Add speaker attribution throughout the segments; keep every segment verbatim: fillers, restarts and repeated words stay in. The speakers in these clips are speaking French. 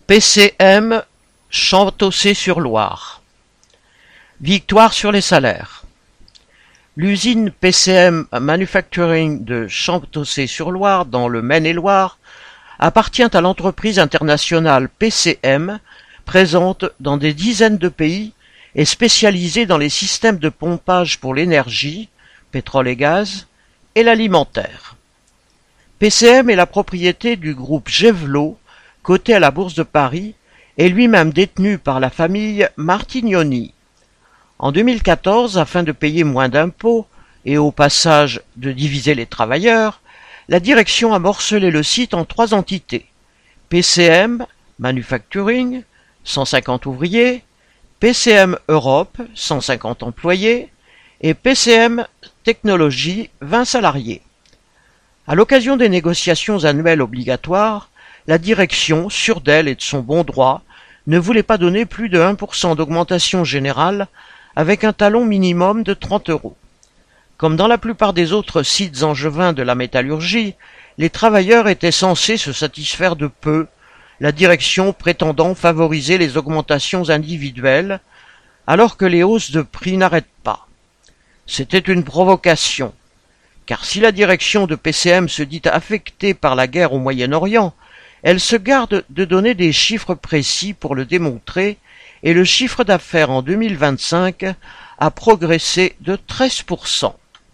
Speaker 1: P C M Champtocé-sur-Loire. Victoire sur les salaires. L'usine P C M Manufacturing de Champtocé-sur-Loire, dans le Maine-et-Loire, appartient à l'entreprise internationale P C M, présente dans des dizaines de pays et spécialisée dans les systèmes de pompage pour l'énergie, pétrole et gaz, et l'alimentaire. P C M est la propriété du groupe Gévelo, coté à la Bourse de Paris, et lui-même détenu par la famille Martignoni. En deux mille quatorze, afin de payer moins d'impôts et au passage de diviser les travailleurs, la direction a morcelé le site en trois entités: P C M Manufacturing, cent cinquante ouvriers, P C M Europe, cent cinquante employés, et P C M Technologies, vingt salariés. À l'occasion des négociations annuelles obligatoires, la direction, sûre d'elle et de son bon droit, ne voulait pas donner plus de un pour cent d'augmentation générale avec un talon minimum de trente euros. Comme dans la plupart des autres sites angevins de la métallurgie, les travailleurs étaient censés se satisfaire de peu, la direction prétendant favoriser les augmentations individuelles, alors que les hausses de prix n'arrêtent pas. C'était une provocation, car si la direction de P C M se dit affectée par la guerre au Moyen-Orient, elle se garde de donner des chiffres précis pour le démontrer, et le chiffre d'affaires en deux mille vingt-cinq a progressé de treize pour cent.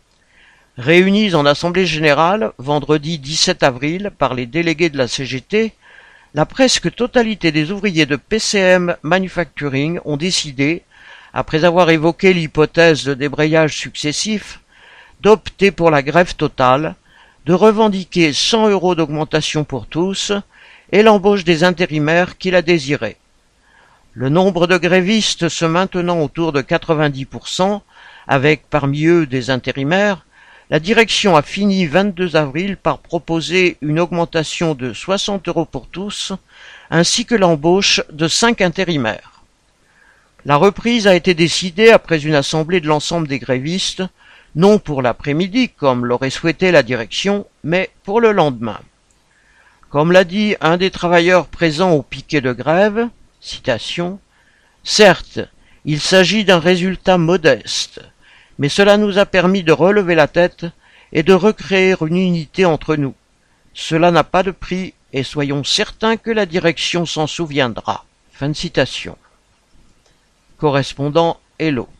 Speaker 1: Réunis en assemblée générale, vendredi dix-sept avril, par les délégués de la C G T, la presque totalité des ouvriers de P C M Manufacturing ont décidé, après avoir évoqué l'hypothèse de débrayage successif, d'opter pour la grève totale, de revendiquer cent euros d'augmentation pour tous et l'embauche des intérimaires qui la désiraient. Le nombre de grévistes se maintenant autour de quatre-vingt-dix pour cent, avec parmi eux des intérimaires, la direction a fini vingt-deux avril par proposer une augmentation de soixante euros pour tous, ainsi que l'embauche de cinq intérimaires. La reprise a été décidée après une assemblée de l'ensemble des grévistes, non pour l'après-midi, comme l'aurait souhaité la direction, mais pour le lendemain. Comme l'a dit un des travailleurs présents au piquet de grève, citation, « Certes, il s'agit d'un résultat modeste, mais cela nous a permis de relever la tête et de recréer une unité entre nous. Cela n'a pas de prix et soyons certains que la direction s'en souviendra. » Fin de citation. Correspondant Hello.